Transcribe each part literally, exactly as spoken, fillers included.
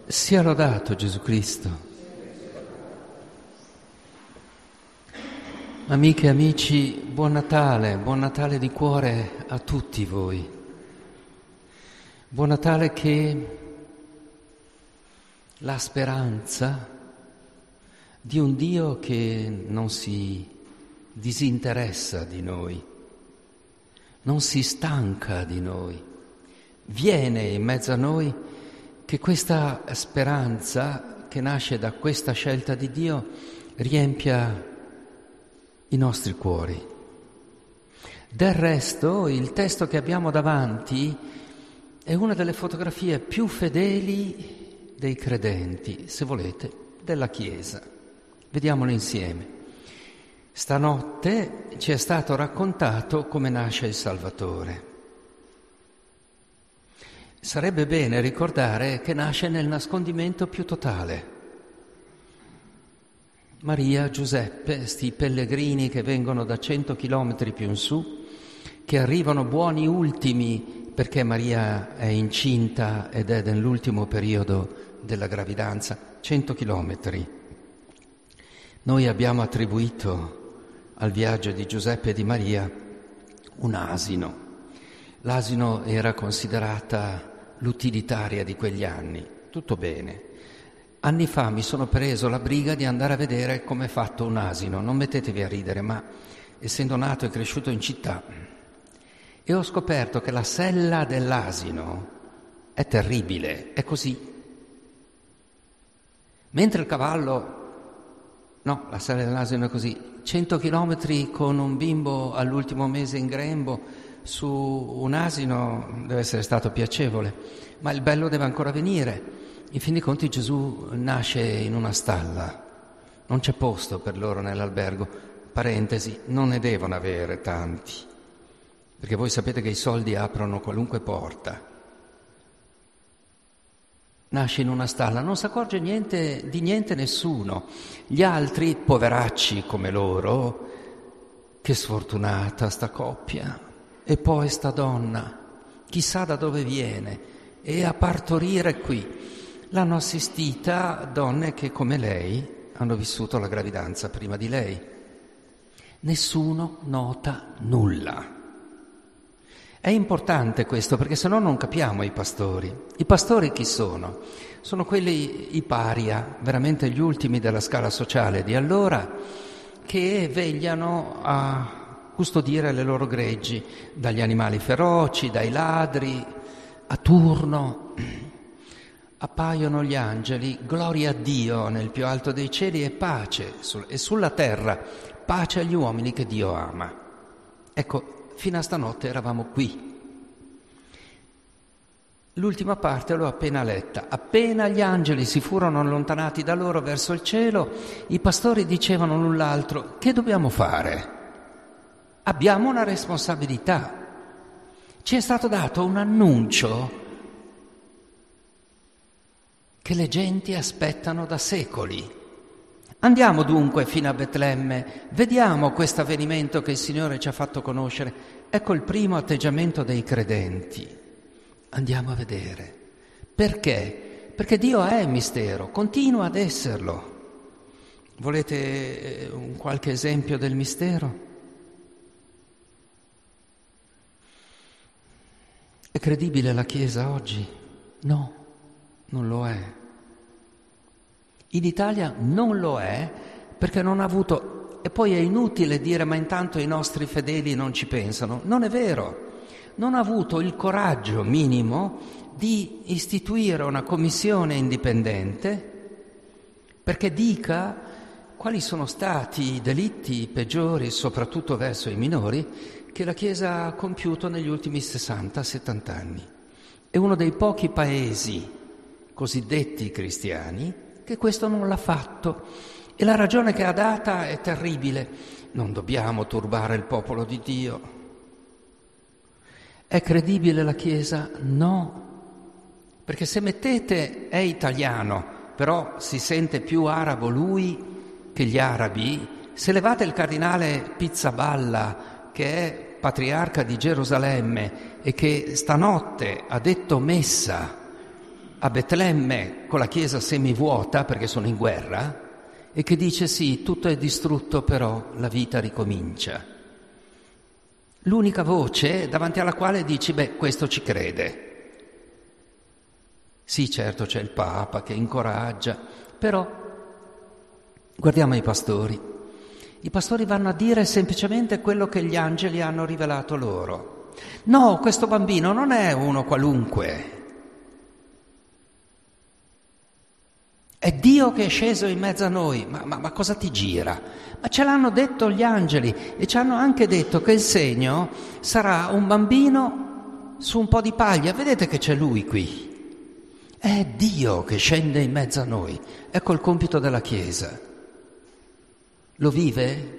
Sia lodato Gesù Cristo. Amiche e amici, buon Natale, buon Natale di cuore a tutti voi. Buon Natale che la speranza di un Dio che non si disinteressa di noi, non si stanca di noi, viene in mezzo a noi, che questa speranza che nasce da questa scelta di Dio riempia i nostri cuori. Del resto, il testo che abbiamo davanti è una delle fotografie più fedeli dei credenti, se volete, della Chiesa. Vediamolo insieme. Stanotte ci è stato raccontato come nasce il Salvatore. Sarebbe bene ricordare che nasce nel nascondimento più totale. Maria, Giuseppe, sti pellegrini che vengono da cento chilometri più in su, che arrivano buoni ultimi perché Maria è incinta ed è nell'ultimo periodo della gravidanza, cento chilometri. Noi abbiamo attribuito al viaggio di Giuseppe e di Maria un asino. L'asino era considerata l'utilitaria di quegli anni, tutto bene. Anni fa mi sono preso la briga di andare a vedere come è fatto un asino, non mettetevi a ridere, ma essendo nato e cresciuto in città, e ho scoperto che la sella dell'asino è terribile, è così. Mentre il cavallo, no, la sella dell'asino è così, cento chilometri con un bimbo all'ultimo mese in grembo, su un asino deve essere stato piacevole, ma il bello deve ancora venire. In fin dei conti Gesù nasce in una stalla, non c'è posto per loro nell'albergo. Parentesi, non ne devono avere tanti, perché voi sapete che i soldi aprono qualunque porta. Nasce in una stalla, non si accorge niente, di niente nessuno. Gli altri, poveracci come loro, che sfortunata sta coppia, e poi sta donna, chissà da dove viene, e a partorire qui. L'hanno assistita donne che come lei hanno vissuto la gravidanza prima di lei. Nessuno nota nulla. È importante questo perché sennò non capiamo i pastori. I pastori chi sono? Sono quelli, i paria, veramente gli ultimi della scala sociale di allora, che vegliano a custodire le loro greggi dagli animali feroci, dai ladri, a turno. Appaiono gli angeli, gloria a Dio nel più alto dei cieli e pace, e sulla terra pace agli uomini che Dio ama. Ecco, fino a stanotte eravamo qui. L'ultima parte l'ho appena letta. Appena gli angeli si furono allontanati da loro verso il cielo, i pastori dicevano l'un l'altro: che dobbiamo fare? Abbiamo una responsabilità. Ci è stato dato un annuncio che le genti aspettano da secoli. Andiamo dunque fino a Betlemme, vediamo questo avvenimento che il Signore ci ha fatto conoscere. Ecco il primo atteggiamento dei credenti. Andiamo a vedere. Perché? Perché Dio è mistero, continua ad esserlo. Volete un qualche esempio del mistero? È credibile la Chiesa oggi? No. Non lo è. In Italia non lo è perché non ha avuto, e poi è inutile dire ma intanto i nostri fedeli non ci pensano. Non è vero. Non ha avuto il coraggio minimo di istituire una commissione indipendente perché dica quali sono stati i delitti peggiori, soprattutto verso i minori, che la Chiesa ha compiuto negli ultimi sessanta settanta anni. È uno dei pochi paesi cosiddetti cristiani che questo non l'ha fatto, e la ragione che ha data è terribile: non dobbiamo turbare il popolo di Dio. È credibile la Chiesa? No, perché se mettete è italiano però si sente più arabo lui che gli arabi, se levate il cardinale Pizzaballa che è patriarca di Gerusalemme e che stanotte ha detto messa a Betlemme con la chiesa semivuota perché sono in guerra e che dice sì, tutto è distrutto però la vita ricomincia. L'unica voce davanti alla quale dici beh, questo ci crede. Sì, certo c'è il Papa che incoraggia, però guardiamo i pastori. I pastori vanno a dire semplicemente quello che gli angeli hanno rivelato loro. No, questo bambino non è uno qualunque. È Dio che è sceso in mezzo a noi. Ma, ma, ma cosa ti gira? Ma ce l'hanno detto gli angeli e ci hanno anche detto che il segno sarà un bambino su un po' di paglia. Vedete che c'è lui qui. È Dio che scende in mezzo a noi. Ecco il compito della Chiesa. Lo vive?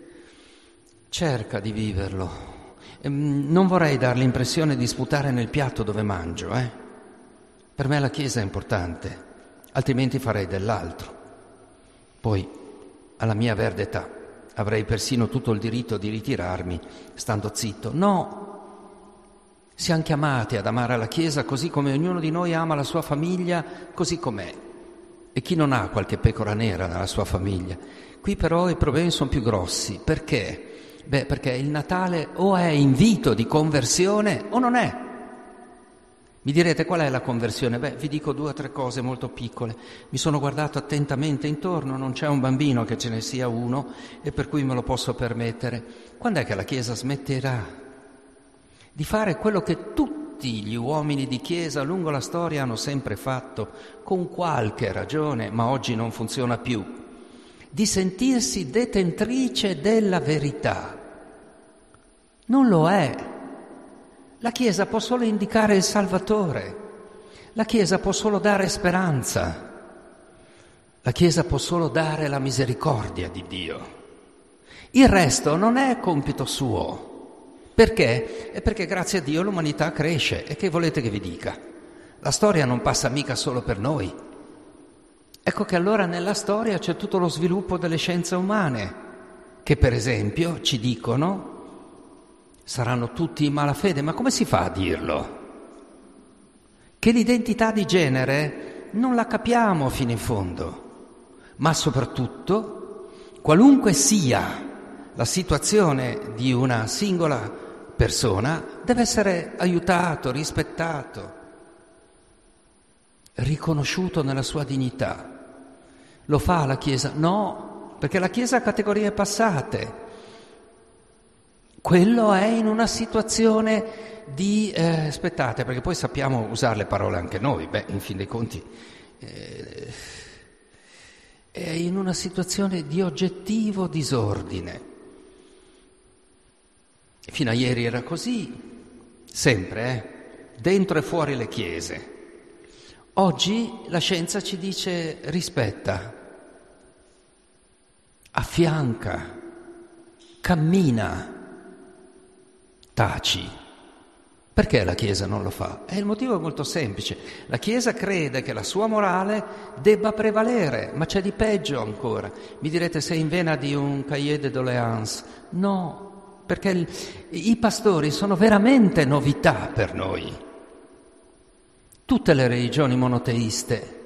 Cerca di viverlo. Non vorrei dar l'impressione di sputare nel piatto dove mangio, eh? Per me la Chiesa è importante, altrimenti farei dell'altro. Poi, alla mia verde età, avrei persino tutto il diritto di ritirarmi stando zitto. No! Siamo chiamati ad amare la Chiesa così come ognuno di noi ama la sua famiglia, così com'è. E chi non ha qualche pecora nera nella sua famiglia? Qui però i problemi sono più grossi. Perché? Beh, perché il Natale o è invito di conversione o non è. Mi direte qual è la conversione? Beh, vi dico due o tre cose molto piccole. Mi sono guardato attentamente intorno, non c'è un bambino che ce ne sia uno e per cui me lo posso permettere. Quando è che la Chiesa smetterà di fare quello che tutti gli uomini di Chiesa lungo la storia hanno sempre fatto, con qualche ragione, ma oggi non funziona più, di sentirsi detentrice della verità? Non lo è. La Chiesa può solo indicare il Salvatore, la Chiesa può solo dare speranza, la Chiesa può solo dare la misericordia di Dio. Il resto non è compito suo. Perché? È perché grazie a Dio l'umanità cresce. E che volete che vi dica? La storia non passa mica solo per noi. Ecco che allora nella storia c'è tutto lo sviluppo delle scienze umane, che per esempio ci dicono saranno tutti in malafede. Ma come si fa a dirlo? Che l'identità di genere non la capiamo fino in fondo, ma soprattutto, qualunque sia la situazione di una singola persona, deve essere aiutato, rispettato, riconosciuto nella sua dignità. Lo fa la Chiesa? No, perché la Chiesa ha categorie passate. Quello è in una situazione di... Eh, aspettate, perché poi sappiamo usare le parole anche noi. Beh, in fin dei conti... Eh, è in una situazione di oggettivo disordine. Fino a ieri era così, sempre, eh? Dentro e fuori le chiese. Oggi la scienza ci dice rispetta, affianca, cammina, taci. Perché la Chiesa non lo fa? E il motivo è molto semplice. La Chiesa crede che la sua morale debba prevalere, ma c'è di peggio ancora. Mi direte, sei in vena di un cahier de doléances. No. Perché il, i pastori sono veramente novità per noi. Tutte le religioni monoteiste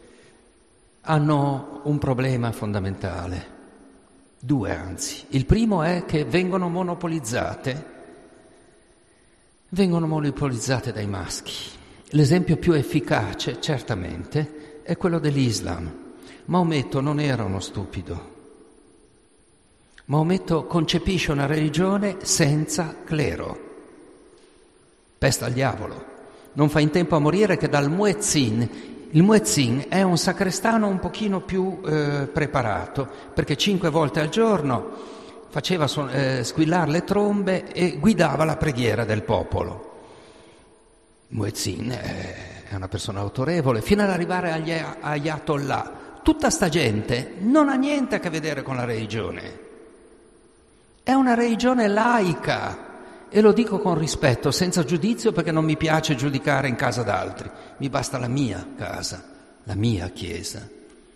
hanno un problema fondamentale, due anzi. Il primo è che vengono monopolizzate, vengono monopolizzate dai maschi. L'esempio più efficace, certamente, è quello dell'Islam. Maometto non era uno stupido. Maometto concepisce una religione senza clero. Pesta al diavolo. Non fa in tempo a morire che dal muezzin. Il muezzin è un sacrestano un pochino più eh, preparato, perché cinque volte al giorno faceva su- eh, squillare le trombe e guidava la preghiera del popolo. Il muezzin è una persona autorevole, fino ad arrivare agli ayatollah. Tutta sta gente non ha niente a che vedere con la religione. È una religione laica, e lo dico con rispetto, senza giudizio, perché non mi piace giudicare in casa d'altri. Mi basta la mia casa, la mia Chiesa.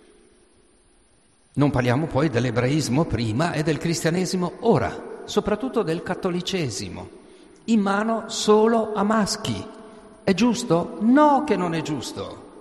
Non parliamo poi dell'ebraismo prima e del cristianesimo ora, soprattutto del cattolicesimo, in mano solo a maschi. È giusto? No che non è giusto.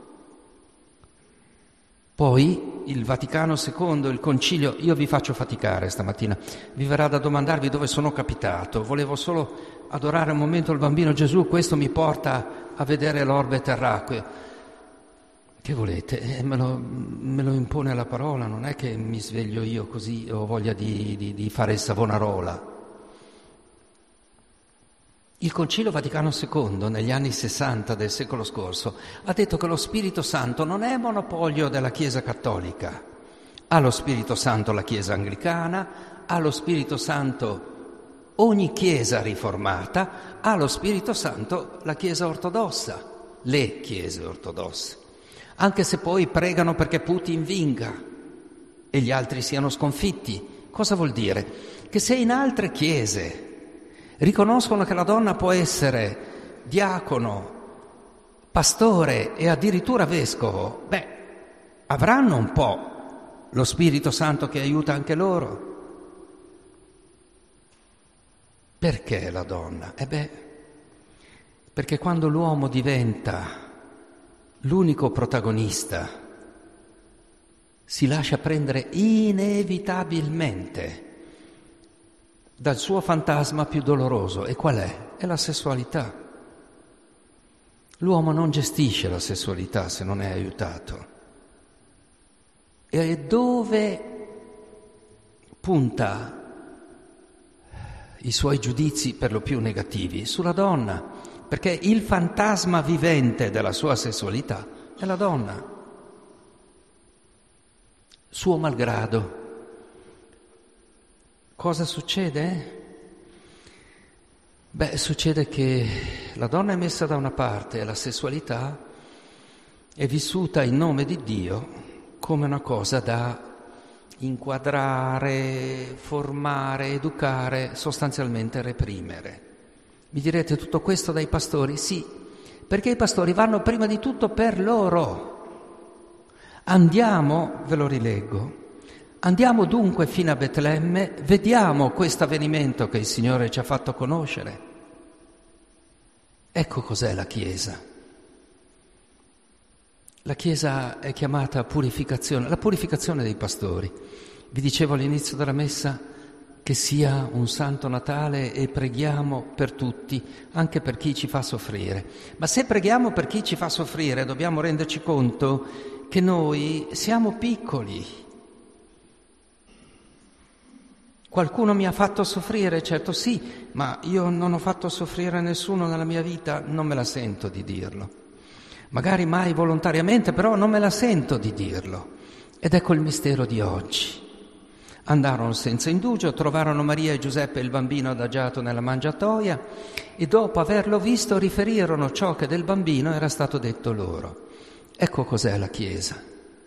Poi il Vaticano secondo, il Concilio, io vi faccio faticare stamattina, vi verrà da domandarvi dove sono capitato, volevo solo adorare un momento il bambino Gesù, questo mi porta a vedere l'orbe terracqueo. Che volete? Eh, me, lo, me lo impone la parola, non è che mi sveglio io così ho voglia di, di, di fare il Savonarola. Il Concilio Vaticano secondo, negli anni sessanta del secolo scorso, ha detto che lo Spirito Santo non è monopolio della Chiesa Cattolica. Ha lo Spirito Santo la Chiesa Anglicana, ha lo Spirito Santo ogni Chiesa riformata, ha lo Spirito Santo la Chiesa ortodossa, le Chiese ortodosse. Anche se poi pregano perché Putin vinca e gli altri siano sconfitti. Cosa vuol dire? Che se in altre chiese riconoscono che la donna può essere diacono, pastore e addirittura vescovo, beh, avranno un po' lo Spirito Santo che aiuta anche loro. Perché la donna? Eh beh, perché quando l'uomo diventa l'unico protagonista, si lascia prendere inevitabilmente dal suo fantasma più doloroso. E qual è? È la sessualità. L'uomo non gestisce la sessualità se non è aiutato. E dove punta i suoi giudizi per lo più negativi? Sulla donna, perché il fantasma vivente della sua sessualità è la donna, suo malgrado. Cosa succede? Beh, succede che la donna è messa da una parte e la sessualità è vissuta in nome di Dio come una cosa da inquadrare, formare, educare, sostanzialmente reprimere. Mi direte tutto questo dai pastori? Sì, perché i pastori vanno prima di tutto per loro. Andiamo, ve lo rileggo, andiamo dunque fino a Betlemme, vediamo questo avvenimento che il Signore ci ha fatto conoscere. Ecco cos'è la Chiesa. La Chiesa è chiamata purificazione, la purificazione dei pastori. Vi dicevo all'inizio della messa che sia un Santo Natale e preghiamo per tutti, anche per chi ci fa soffrire. Ma se preghiamo per chi ci fa soffrire, dobbiamo renderci conto che noi siamo piccoli. Qualcuno mi ha fatto soffrire, certo sì, ma io non ho fatto soffrire nessuno nella mia vita, non me la sento di dirlo. Magari mai volontariamente, però non me la sento di dirlo. Ed ecco il mistero di oggi. Andarono senza indugio, trovarono Maria e Giuseppe e il bambino adagiato nella mangiatoia e dopo averlo visto riferirono ciò che del bambino era stato detto loro. Ecco cos'è la Chiesa.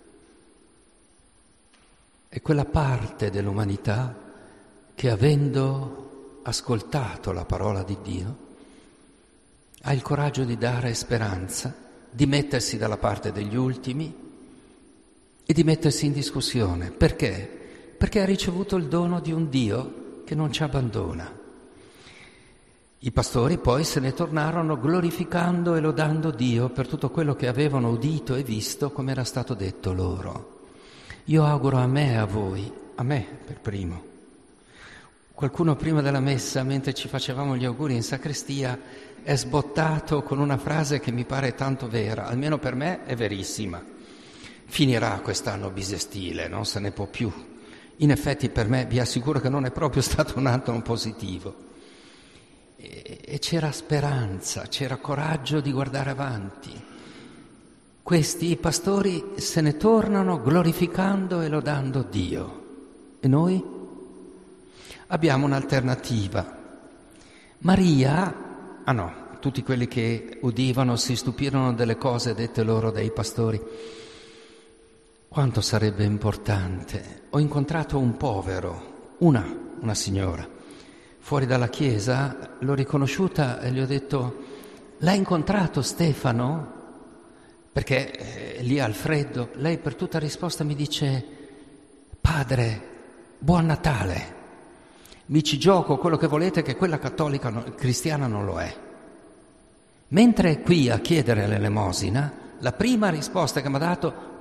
È quella parte dell'umanità che, avendo ascoltato la parola di Dio, ha il coraggio di dare speranza, di mettersi dalla parte degli ultimi e di mettersi in discussione. Perché? Perché ha ricevuto il dono di un Dio che non ci abbandona. I pastori poi se ne tornarono glorificando e lodando Dio per tutto quello che avevano udito e visto, come era stato detto loro. Io auguro a me e a voi, a me per primo. Qualcuno prima della messa, mentre ci facevamo gli auguri in sacrestia, è sbottato con una frase che mi pare tanto vera, almeno per me è verissima. Finirà quest'anno bisestile, non se ne può più. In effetti per me vi assicuro che non è proprio stato un anno positivo. E, e c'era speranza, c'era coraggio di guardare avanti. Questi i pastori se ne tornano glorificando e lodando Dio. E noi? Abbiamo un'alternativa. Maria, ah no, tutti quelli che udivano si stupirono delle cose dette loro dai pastori. Quanto sarebbe importante. Ho incontrato un povero, una, una signora, fuori dalla chiesa, l'ho riconosciuta e gli ho detto: l'hai incontrato Stefano? Perché eh, lì al freddo, lei per tutta risposta mi dice: padre, buon Natale. Mi ci gioco quello che volete, che quella cattolica no, cristiana non lo è. Mentre qui a chiedere l'elemosina, la prima risposta che mi ha dato: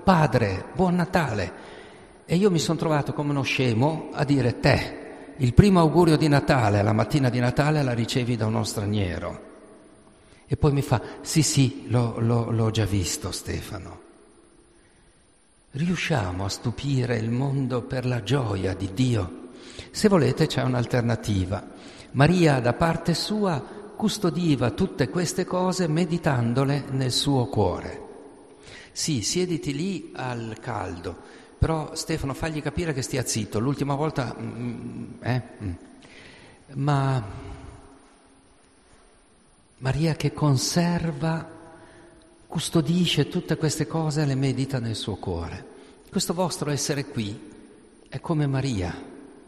padre, buon Natale. E io mi sono trovato come uno scemo a dire: te, il primo augurio di Natale, la mattina di Natale, la ricevi da uno straniero. E poi mi fa: sì, sì, l'ho, l'ho, l'ho già visto, Stefano. Riusciamo a stupire il mondo per la gioia di Dio? Se volete c'è un'alternativa. Maria, da parte sua, custodiva tutte queste cose meditandole nel suo cuore. Sì, siediti lì al caldo, però Stefano, fagli capire che stia zitto. L'ultima volta... Mm, eh? Mm. Ma Maria che conserva, custodisce tutte queste cose e le medita nel suo cuore. Questo vostro essere qui è come Maria,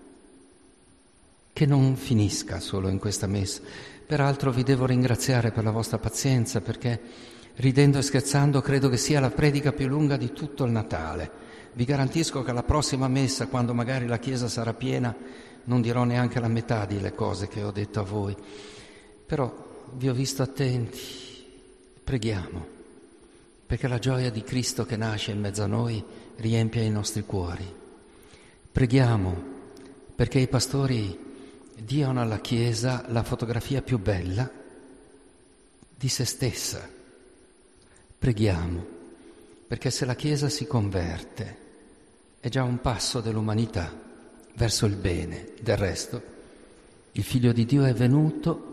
che non finisca solo in questa messa. Peraltro vi devo ringraziare per la vostra pazienza, perché ridendo e scherzando credo che sia la predica più lunga di tutto il Natale. Vi garantisco che alla prossima messa, quando magari la chiesa sarà piena, non dirò neanche la metà delle cose che ho detto a voi. Però vi ho visto attenti. Preghiamo perché la gioia di Cristo che nasce in mezzo a noi riempia i nostri cuori. Preghiamo perché i pastori diano alla Chiesa la fotografia più bella di se stessa. Preghiamo perché se la Chiesa si converte è già un passo dell'umanità verso il bene. Del resto, il Figlio di Dio è venuto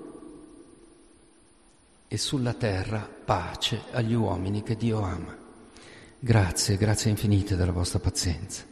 e sulla terra pace agli uomini che Dio ama. Grazie, grazie infinite della vostra pazienza.